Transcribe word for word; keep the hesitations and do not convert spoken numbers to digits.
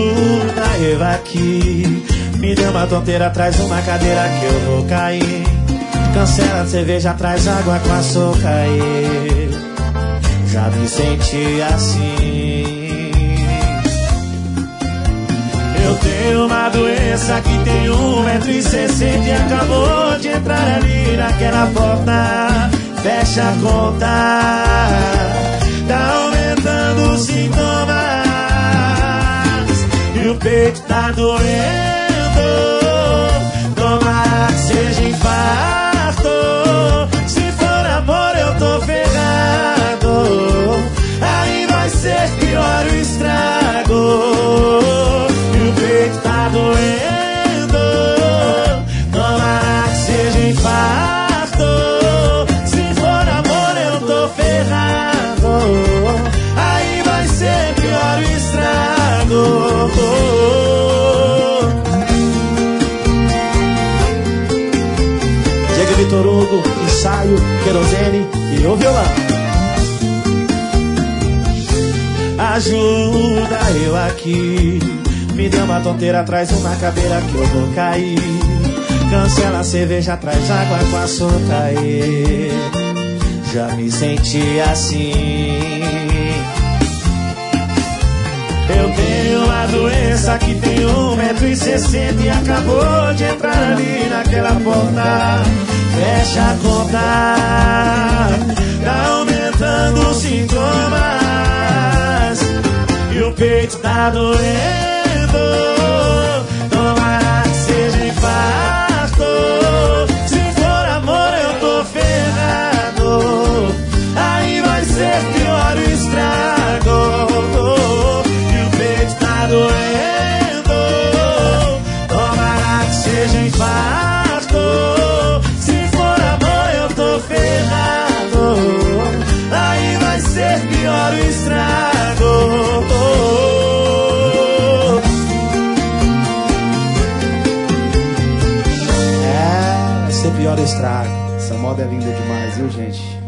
Ajuda eu aqui. Me dê uma tonteira, traz uma cadeira que eu vou cair. Cancela a cerveja, traz água com açúcar. Já me senti assim. Eu tenho uma doença que tem um metro e sessenta e acabou de entrar ali naquela porta. Fecha a conta. Tá aumentando os sintomas e o peito tá doendo. Tomara que seja infarto. Se for amor eu tô ferrado. Aí vai ser pior o estrago. E o peito tá doendo. Tomara que seja infarto. Se for amor eu tô ferrado. Aí vai ser pior o estrago. Vitor Hugo, ensaio, querosene e o violão. Ajuda eu aqui. Me dê uma tonteira, traz uma cadeira que eu vou cair. Cancela a cerveja, traz água com açúcar. Já me senti assim. Eu tenho uma doença que tem um metro e sessenta e acabou de entrar ali naquela porta. Fecha a conta. Tá aumentando os sintomas e o peito tá doendo. Tomara que seja infarto. Se for amor eu tô ferrado. Aí vai ser pior o estrago. E o peito tá doendo. Tomara que seja infarto. Ferrado, aí vai ser pior o estrago. É, vai ser pior o estrago. Essa moda é linda demais, viu, gente?